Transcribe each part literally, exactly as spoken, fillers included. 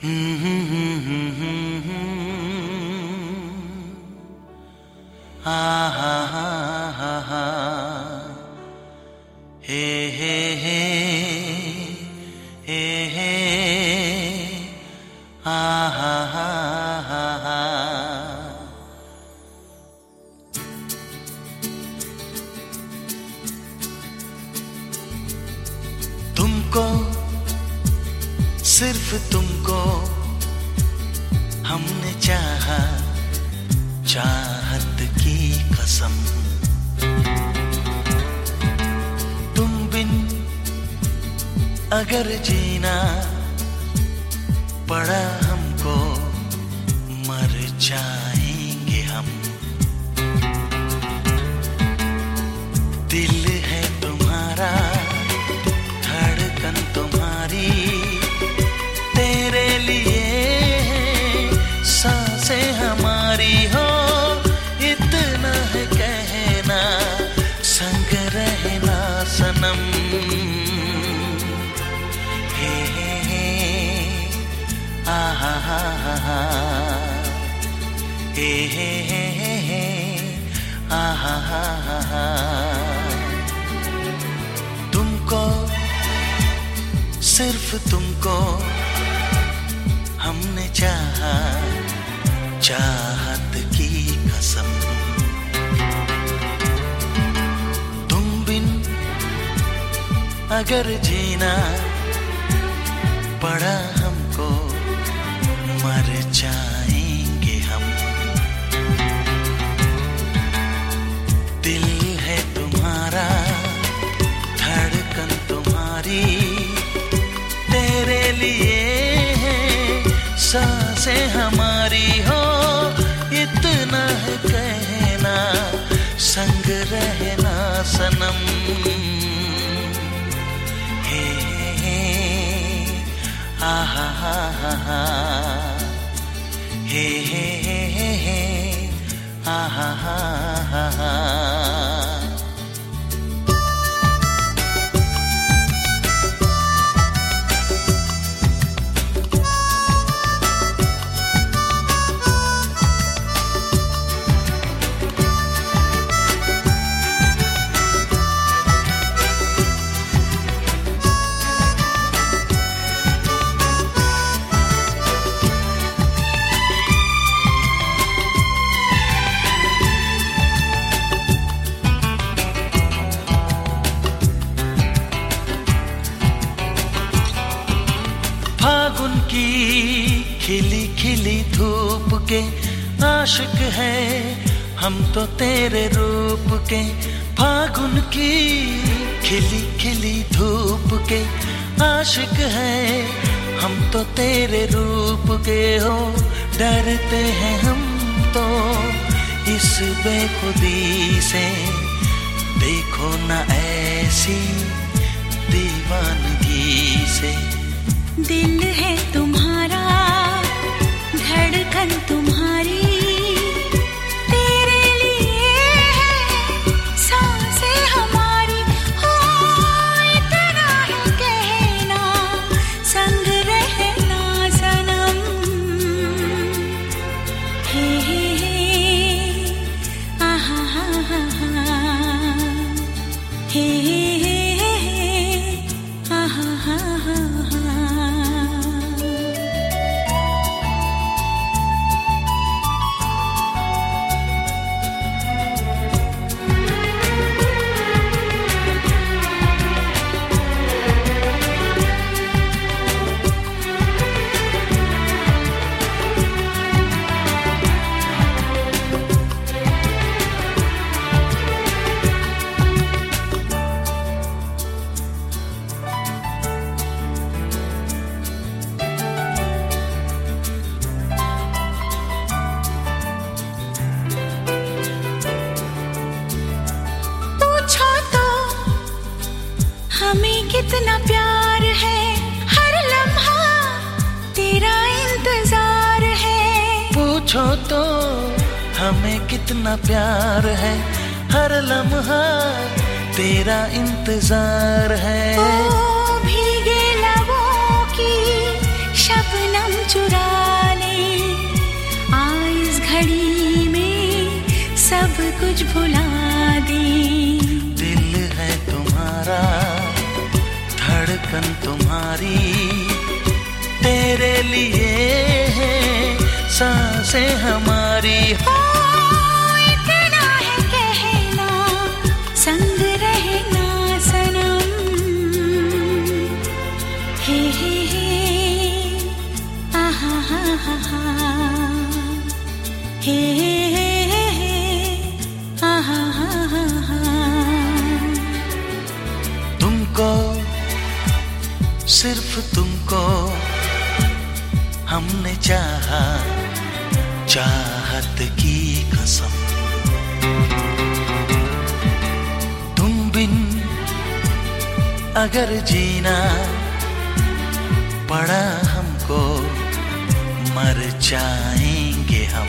हा हा हा हा हा हे हे हे हे हे हा हा हा हा हा। तुमको, सिर्फ तुमको हमने चाहा, चाहत की कसम। तुम बिन अगर जीना पड़ा हमको, मर जाएंगे हम। दिल है तुम्हारा, धड़कन तुम्हारी, तेरे लिए सांसें हमारी हो। इतना है कहना, संग रहना सनम। हे हे हे आ हा हा हा हा हे हे हे हे आ हा हा हा हा। तुमको, सिर्फ तुमको हमने चाहा, चाहत की कसम। तुम बिन अगर जीना पड़ा हमको, मर जाएंगे हम। दिल है तुम्हारा, धड़कन तुम्हारी, तेरे लिए सांसें हमारी हो। इतना है कहना, संग रहना सनम। हे हे आ हा हा हा हा हे हे हे आ हा हा हा हा। फागुन की खिली खिली धूप के आशिक है हम तो तेरे रूप के। फागुन की खिली खिली धूप के आशिक है हम तो तेरे रूप के हो। डरते हैं हम तो इस बेखुदी से, देखो ना ऐसी दीवानगी से। दिल है तुम्हारा, धड़कन तुम्हारी, तेरे लिए सांसें हमारी हो। इतना है कहना, संग रहना सनम। हे हे हे आ हा हा हा हा हे हे हे आ हा हा हा हा। हमें कितना प्यार है, हर लम्हा तेरा इंतजार है। पूछो तो हमें कितना प्यार है, हर लम्हा तेरा इंतजार है। ओ भीगे लबों की शबनम कुछ भुला दे। दिल है तुम्हारा, धड़कन तुम्हारी, तेरे लिए है सांसें हमारी। ओ इतना है कहना, संग रहना सनम। हे हे हे आहा हा हा हा, हे हे हे आहा हा हा हा। तुमको, सिर्फ तुमको हमने चाहा, चाहत की कसम। तुम बिन अगर जीना पड़ा हमको, मर जाएंगे हम।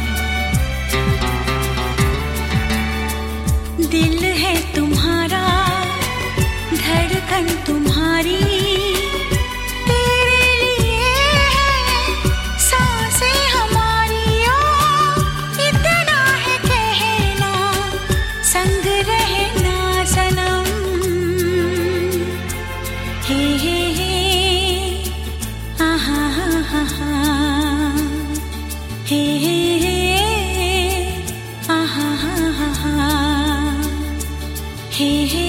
दिल है तुम्हारा, धड़कन तुम्हारी, तेरे लिए है सांसें हमारी। ओ इतना है कहना, संग रहना सनम। हे हे हे आहा हा हा हा, हे हे हे आहा हा हा हा, हे हे